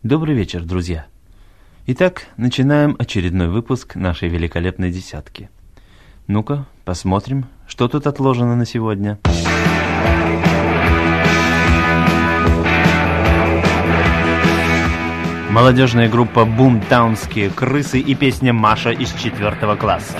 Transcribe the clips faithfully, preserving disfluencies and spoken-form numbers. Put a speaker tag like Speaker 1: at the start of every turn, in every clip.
Speaker 1: Добрый вечер, друзья! Итак, начинаем очередной выпуск нашей великолепной десятки. Ну-ка, посмотрим, что тут отложено на сегодня. Молодежная группа «Бумтаунские крысы» и песня «Маша» из четвертого класса.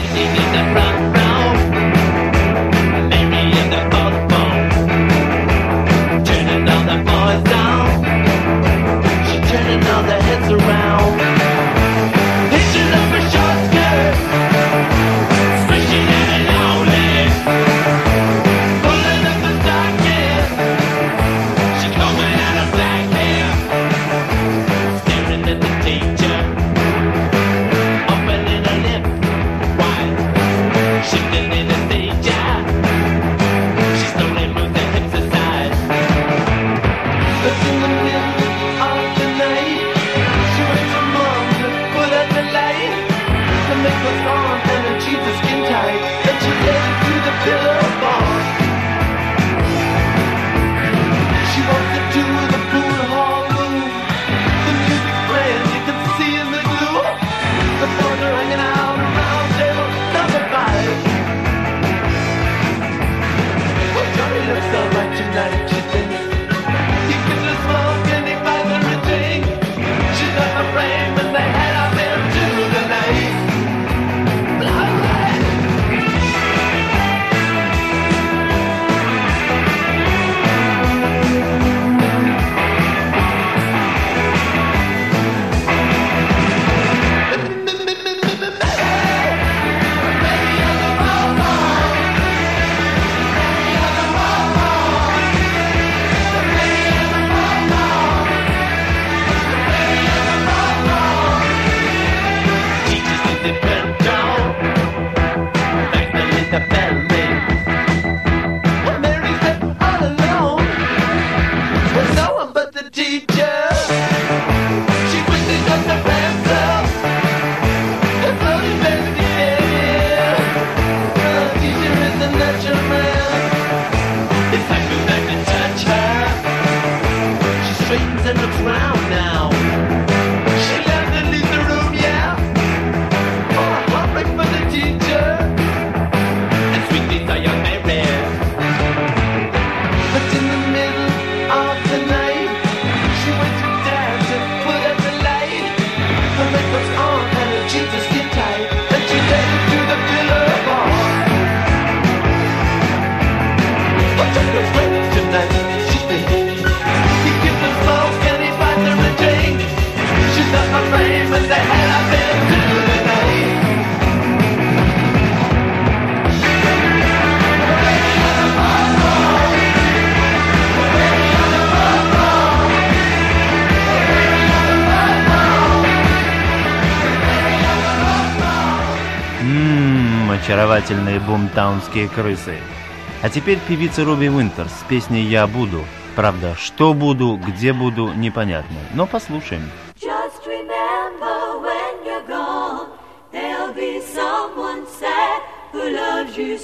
Speaker 1: Очаровательные бумтаунские крысы. А теперь певица Руби Уинтерс с песней «Я буду». Правда, что буду, где буду, непонятно. Но послушаем.
Speaker 2: Just remember when you're gone, there'll be someone sad who loves you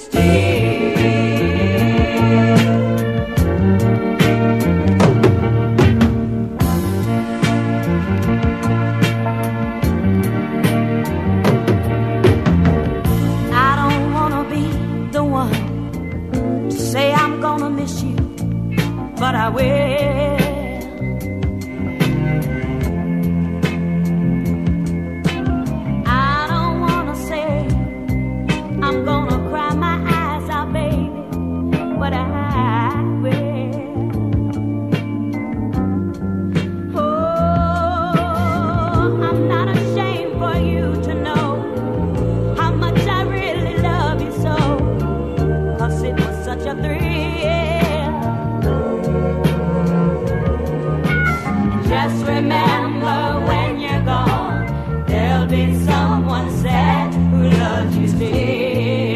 Speaker 2: still. But I will. I don't wanna say I'm gonna cry my eyes out, baby, but I will. Oh, I'm not ashamed for you to know how much I really love you so, 'cause it was such a thrill. Just remember when you're gone, there'll be someone sad who loves you still.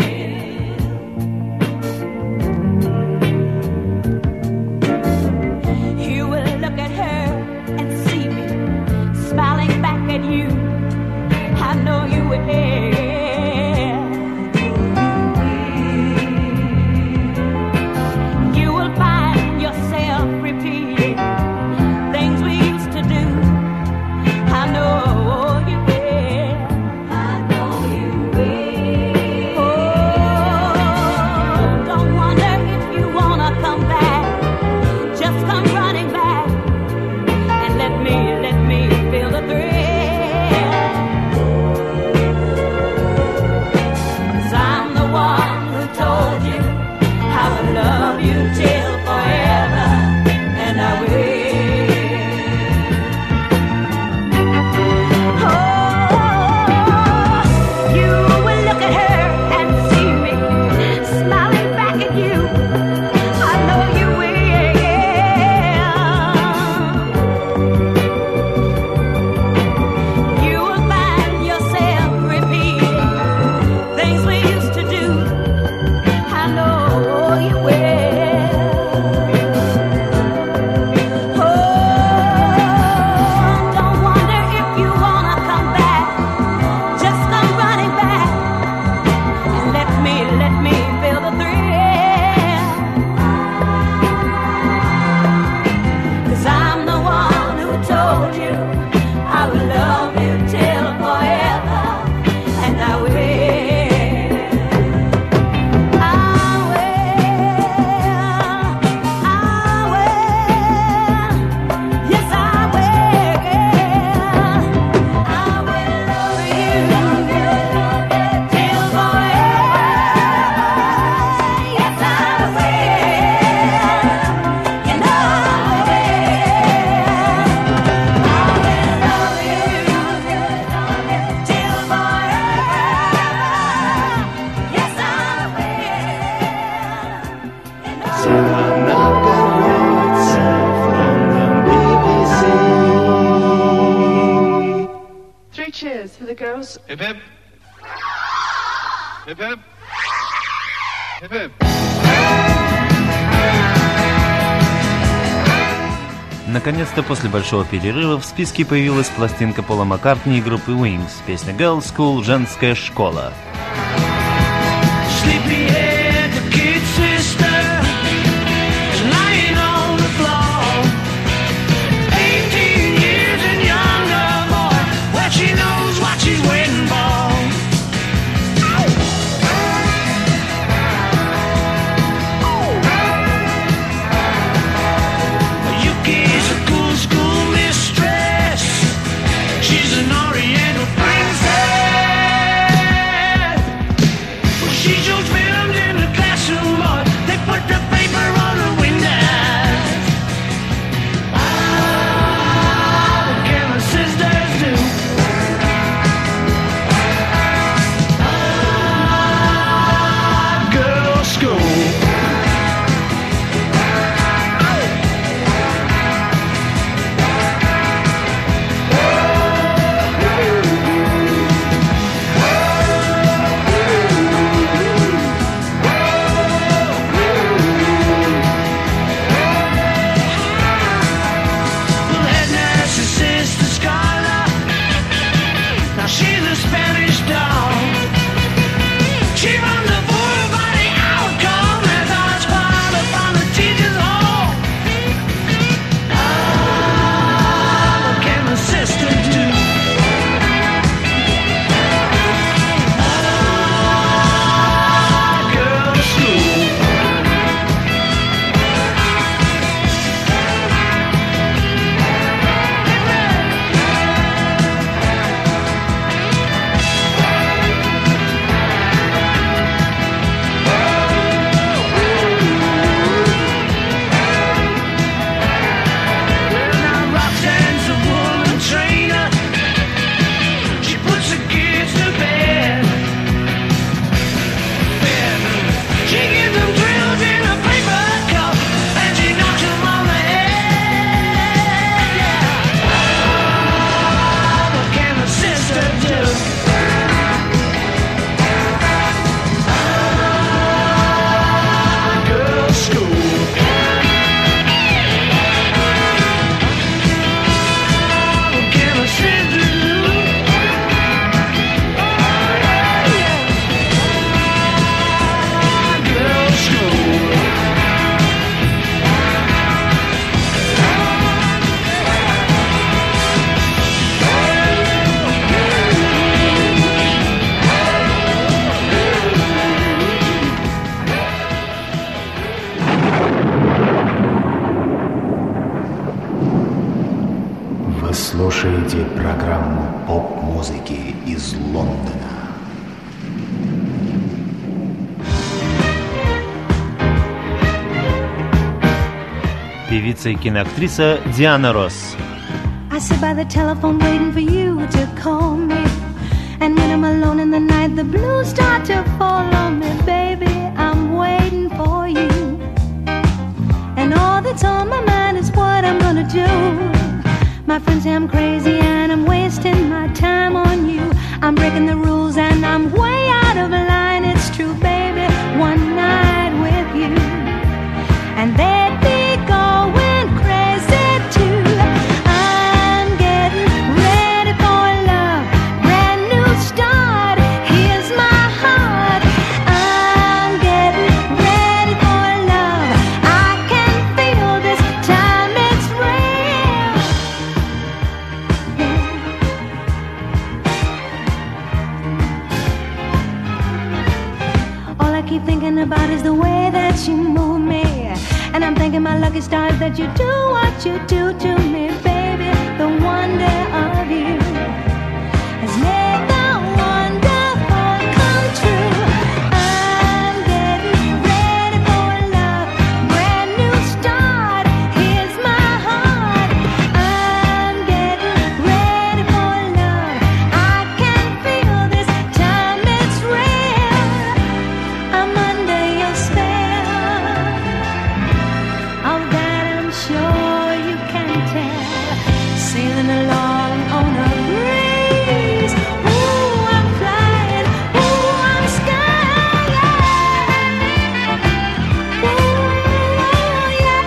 Speaker 2: You will look at her and see me smiling back at you. I know you will. You will find yourself repeating things we used to do. told you I will love you till forever, and I will.
Speaker 3: Hip hip. Hip hip. Hip hip.
Speaker 1: Наконец-то после большого перерыва в списке появилась пластинка Пола Маккартни и группы Wings, песня Girls' School, женская школа.
Speaker 4: Слушаете программу поп-музыки из Лондона.
Speaker 1: Певица и киноактриса Диана Росс.
Speaker 5: I sit by the telephone waiting for you to call me. And when I'm alone in the night, the blues start to follow me. Baby, I'm waiting for you. And all that's on my mind is what I'm gonna do. My friends say I'm crazy and I'm wasting my time on you. I'm breaking the rules and I'm way out of line. It's true, baby, one night with you and they'd be going crazy too. I'm getting ready for love, brand new start. Here's my heart. I'm getting ready for love. I can feel this time, it's real. about is the way that you move me. And I'm thanking my lucky stars that you do what you do to me, baby. The wonder of you has made the wonderful come true. I'm getting ready for love, brand new start. Here's my heart. I'm getting ready for love. I can feel this time it's real. I'm under your spell. Of that I'm sure you can tell. Sailing along on a breeze. Ooh, I'm flying. Ooh, I'm skying. Ooh, yeah.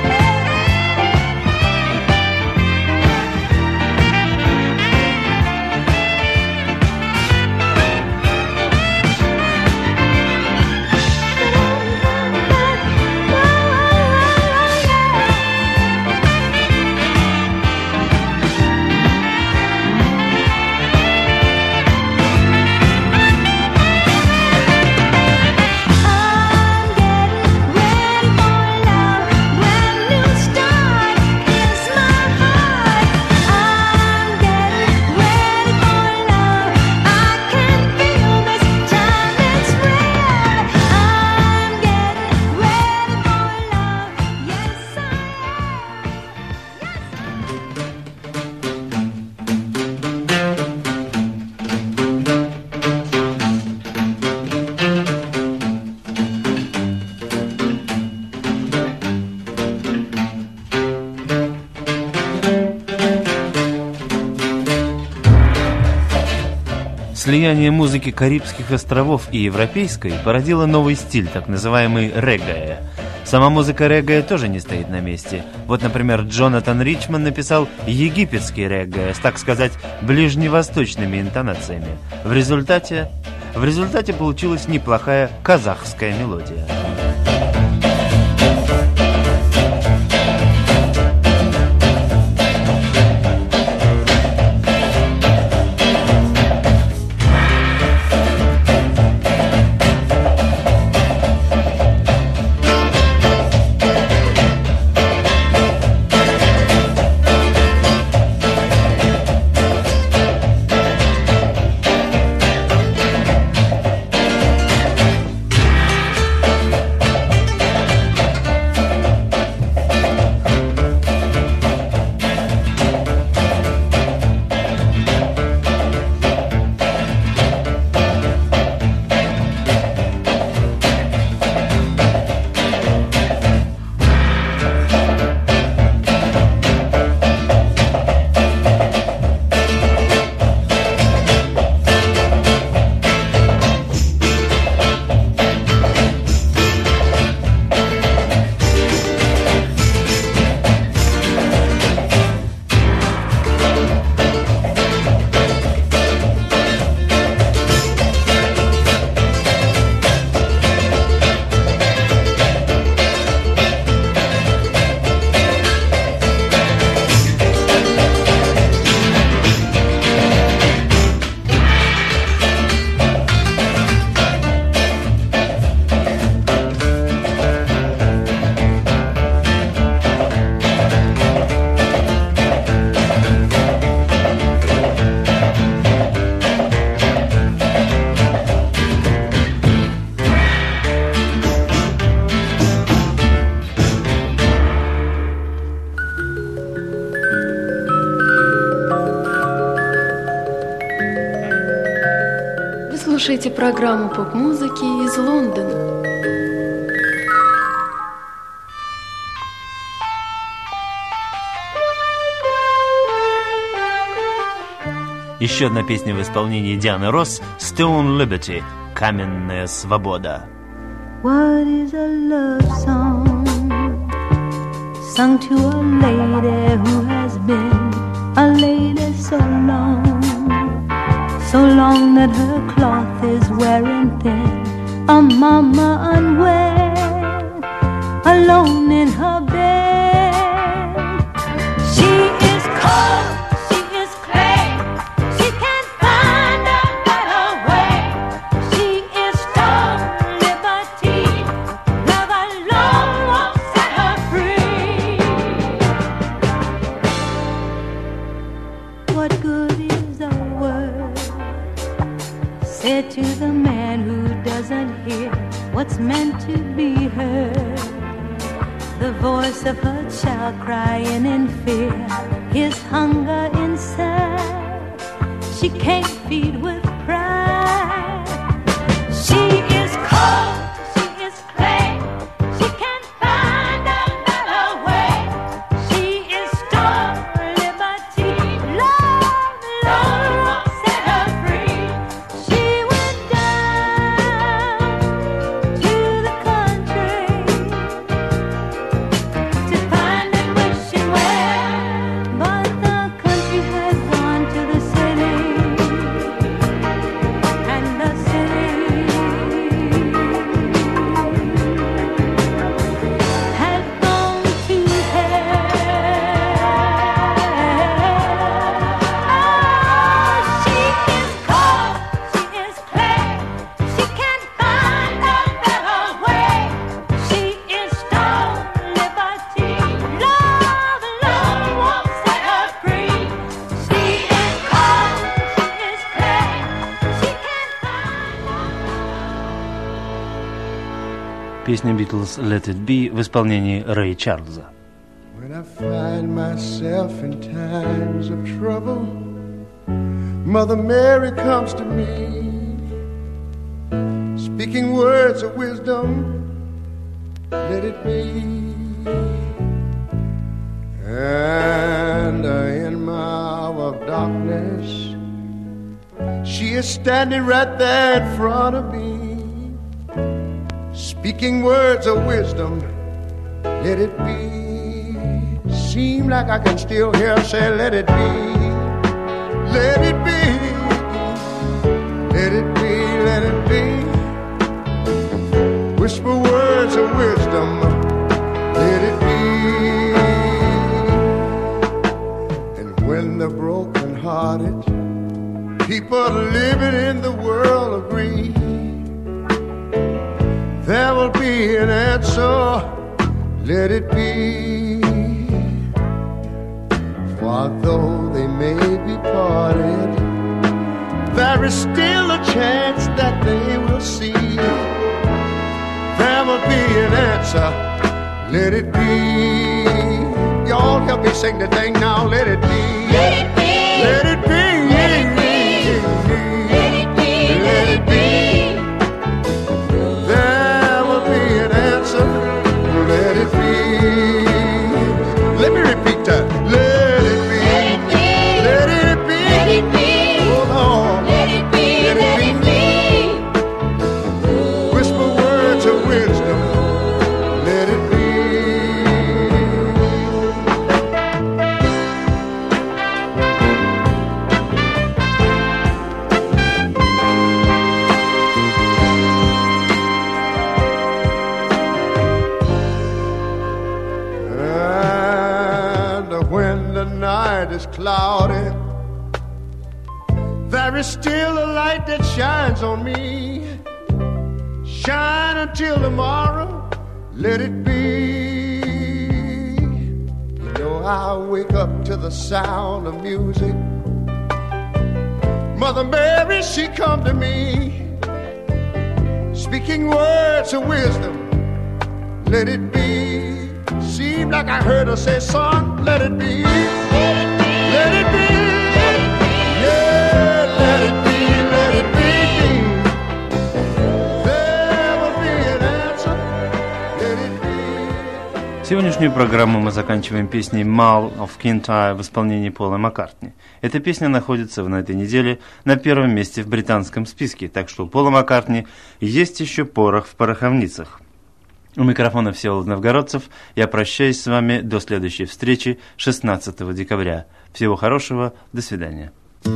Speaker 5: I'm getting ready for love, brand new start. Here's my heart. I'm getting ready for love. I can feel this time it's real. I'm getting ready for love. Yes, I
Speaker 1: Слияние музыки Карибских островов и европейской породило новый стиль, так называемый реггаe. Сама музыка реггаe тоже не стоит на месте. Вот, например, Джонатан Ричман написал египетский реггаe с, так сказать, ближневосточными интонациями. В результате, в результате получилась неплохая казахская мелодия.
Speaker 6: Слушайте программу поп-музыки из Лондона.
Speaker 1: Еще одна песня в исполнении Дианы Росс «Stone Liberty» – «Каменная свобода».
Speaker 5: What is a love song sung to a lady who has been a lady so long, so long that her cloth is wearing thin, a mama unwed, alone in her bed. She is cold, she is clay, she can't find a better way. She is stone liberty, what good is a word said to the man who doesn't hear what's meant to be heard? The voice of a child crying in fear, his hunger inside, she can't feed with pride. She is cold, she is clay, she can't find a better way. She is storm, liberty, love, love won't set her free. She went down to the country to find and wishing where, but the country has gone to the city, and the city has gone to hell. Oh, she is cold, she is clay, she can't find a better way. She is stone, liberty, love, love won't set her free. She is cold, she is clay, she can't find.
Speaker 1: Песня Beatles «Let It Be» в исполнении Рэя Чарльза.
Speaker 7: When I find myself in times of trouble, Mother Mary comes to me, speaking words of wisdom, let it be. And uh, in my hour of darkness, she is standing right there in front of me, speaking words of wisdom, let it be. Seem like I can still hear her say, let it be, let it be, let it be, let it be. Whisper words of wisdom, let it be. And when the broken-hearted people living in the world agree, there will be an answer, let it be. For though they may be parted, there is still a chance that they will see. There will be an answer, let it be. Y'all help me sing the thing now, let it be.
Speaker 2: Let it be.
Speaker 7: Let it be.
Speaker 2: Let it be. Let it be.
Speaker 7: Let it be. There will be an answer, let it be. Let me repeat that. Let it be. Let it be.
Speaker 2: Let it be.
Speaker 7: Oh Lord.
Speaker 2: Let it be. Let it be.
Speaker 7: Whisper words of wisdom, let it be. And when the night is cloudy, there is still a light that shines on me. Shine until tomorrow, let it be. You know I wake up to the sound of music. Mother Mary, she come to me, speaking words of wisdom, let it be. Seemed like I heard her say, son, let it be. Let it be. Yeah, let it be, let it be. There will be an answer, let it be.
Speaker 1: Сегодняшнюю программу мы заканчиваем песней «Mull of Kintyre» в исполнении Пола Маккартни. Эта песня находится на этой неделе на первом месте в британском списке, так что у Пола Маккартни есть еще порох в пороховницах. У микрофона Всеволод Новгородцев. Я прощаюсь с вами до следующей встречи шестнадцатого декабря. Всего хорошего. До свидания.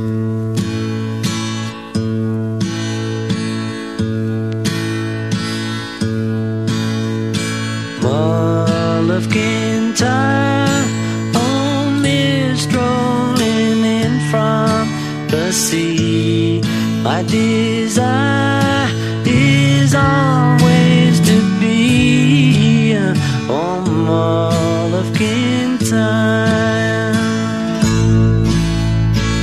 Speaker 8: Mull of Kintyre, only strolling in from the sea. My desire is always to be on Mull of Kintyre.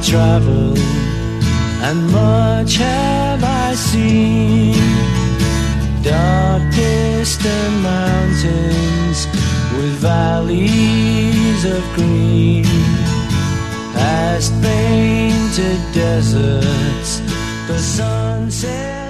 Speaker 8: traveled, and much have I seen. Dark distant mountains with valleys of green, past painted deserts, the sunset